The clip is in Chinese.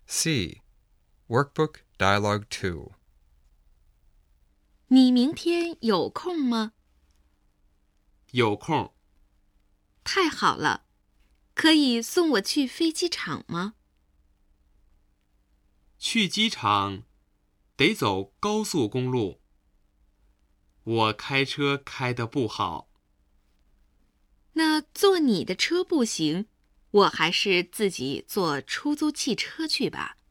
C. Workbook Dialogue 2. 你明天有空吗？ 有空。 太好了，可以送我去飞机场吗？ 去机场得走高速公路，我开车开得不好。 那坐你的车不行，我还是自己坐出租汽车去吧。